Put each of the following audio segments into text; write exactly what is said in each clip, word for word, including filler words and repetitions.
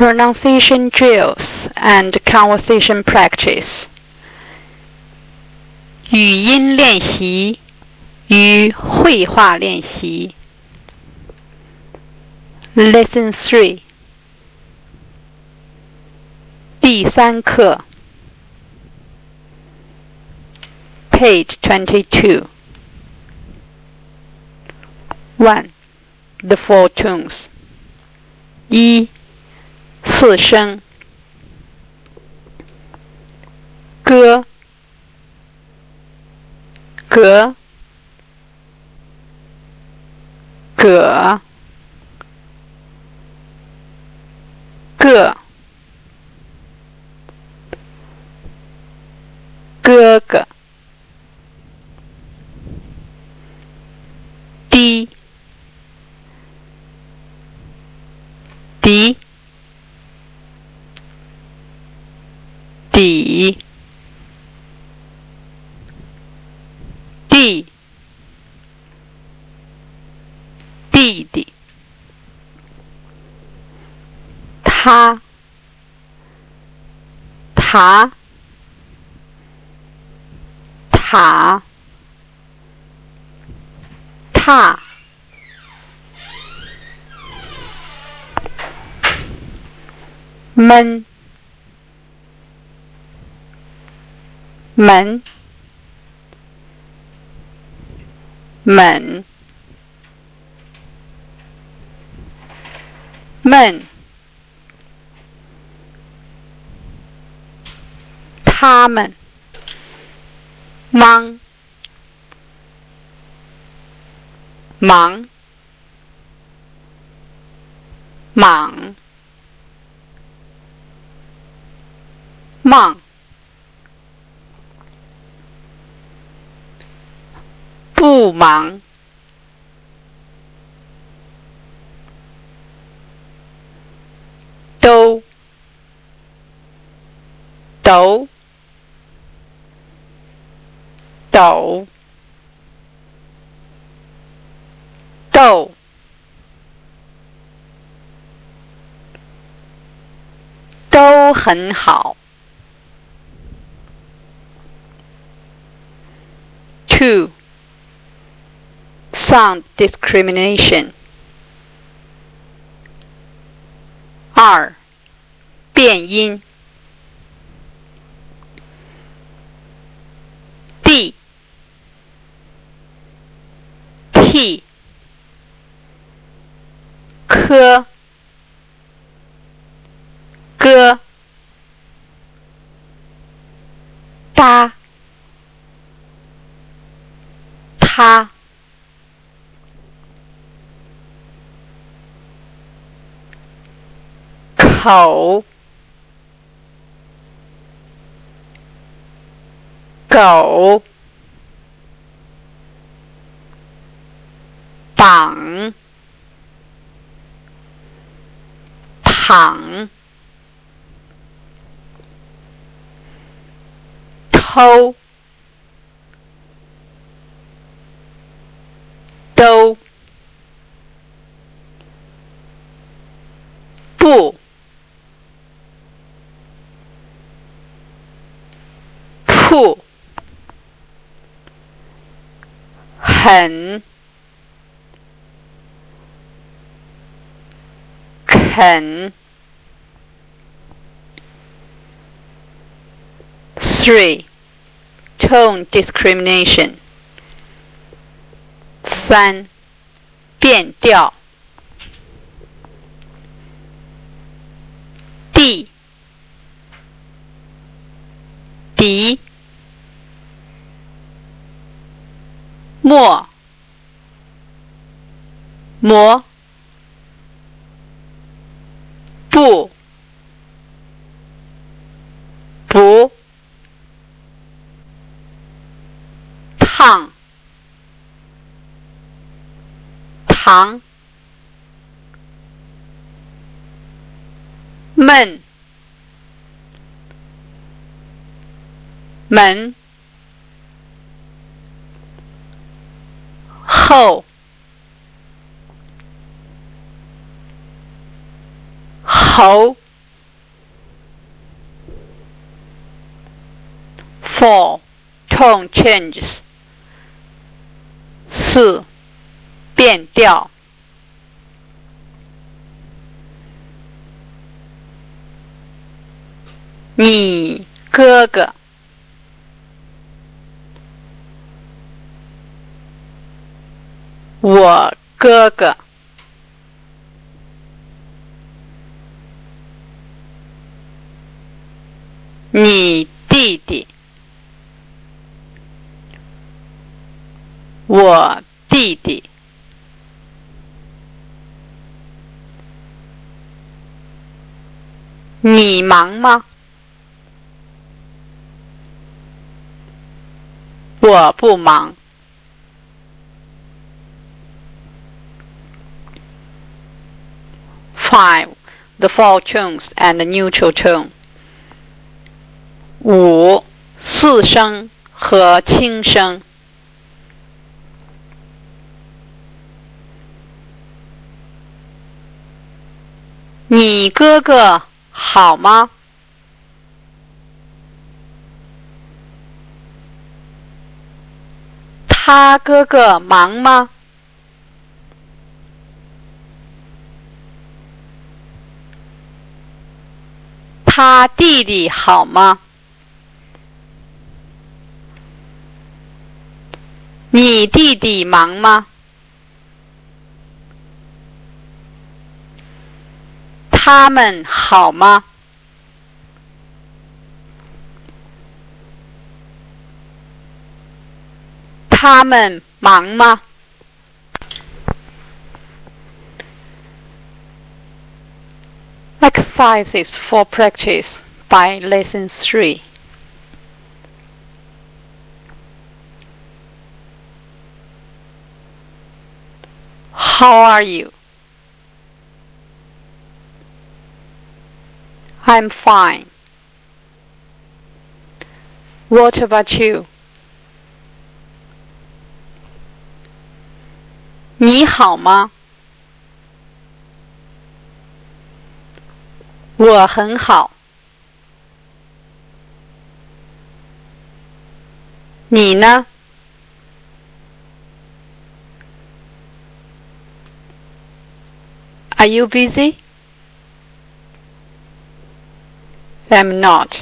pronunciation drills and conversation practice. 语音练习与绘画练习 Lesson three 第三课 Page twenty-two. one. The four tones. 一四声歌格葛个哥哥滴滴底地弟弟他塔塔踏闷门猛闷他们忙忙莽忙不忙都抖抖豆都很好 two. Sound discrimination. 二变音 D T 科哥搭他口狗绑躺偷都不铺很肯 three. Tone discrimination. 三变调 D 敌莫磨不不烫糖闷门后猴 four. Tone changes. 四. 变调。你哥哥。我哥哥。你弟弟。我弟弟。你忙吗？我不忙。five. The four tones and the neutral tone. 五. 四声和轻声。你哥哥好吗？他哥哥忙吗？他弟弟好吗？你弟弟忙吗？他们好吗？他们忙吗？ Exercises for practice by Lesson three. How are you? I'm fine. What about you? 你好吗？我很好。你呢？ Are you busy? I'm not.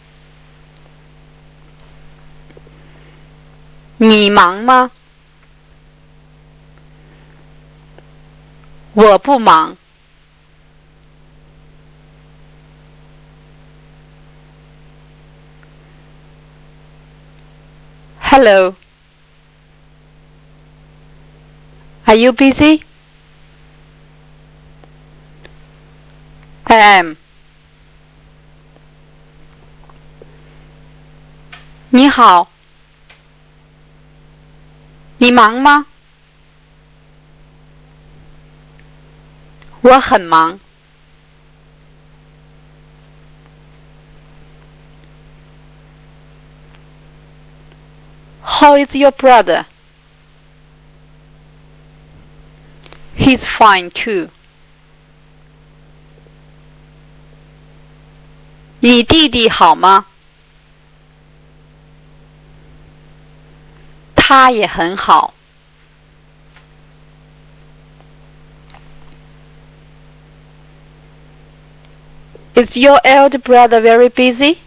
你忙吗？我不忙。Hello. Are you busy? I am. 你好。你忙吗？我很忙。How is your brother? He's fine too. 你弟弟好吗？他也很好。Is your elder brother very busy?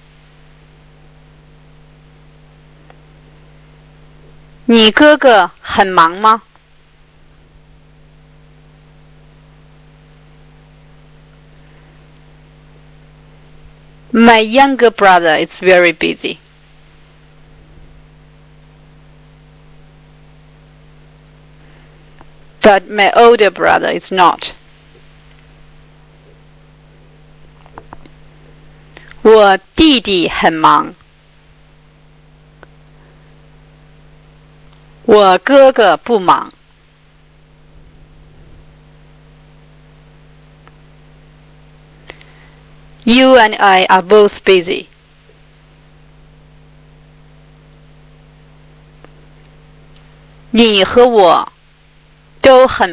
你哥哥很忙吗？ My younger brother is very busy. But my older brother is not. 我弟弟很忙。我哥哥不忙。You and I are both busy. 你和我都很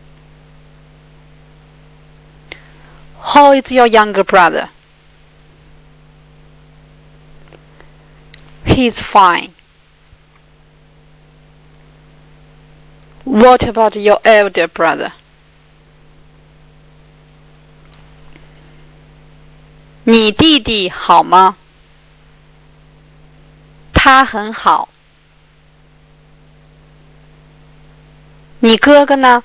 忙。How is your younger brother? He's fine. What about your elder brother? 你弟弟好吗？他很好。你哥哥呢？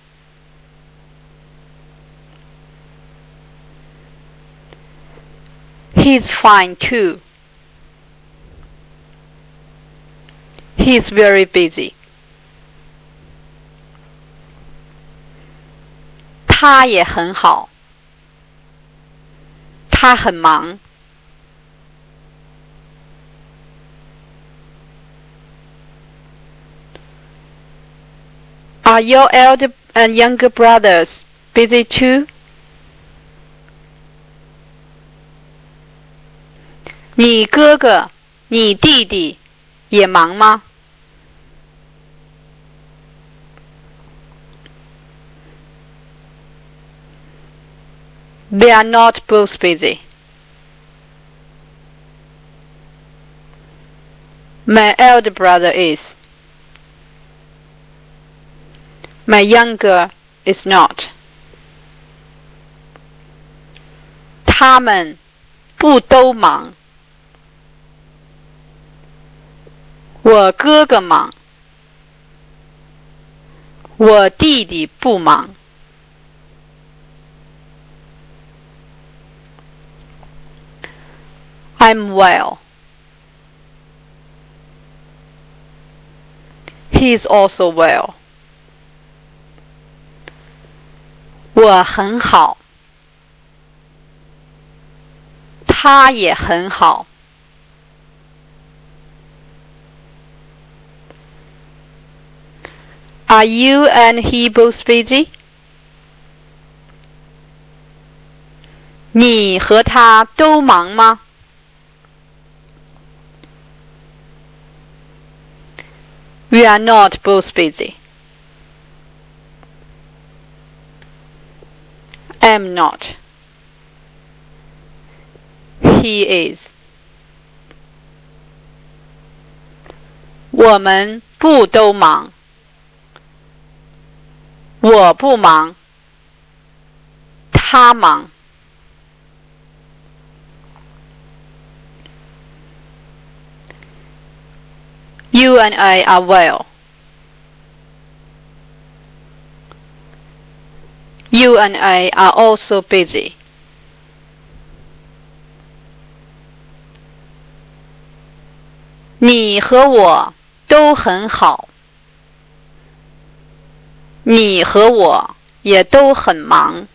He's fine too. He's very busy. 他也很好。他很忙。Are your elder and younger brothers busy too? 你哥哥、你弟弟也忙吗？ They are not both busy. My elder brother is. My younger is not. 他们不都忙。我哥哥忙。我弟弟不忙。I'm well. He is also well. 我很好。他也很好。Are you and he both busy? 你和他都忙吗？ We are not both busy. I'm not. He is. 我们不都忙。我不忙。他忙。You and I are well. You and I are also busy. 你和我都很好。你和我也都很忙。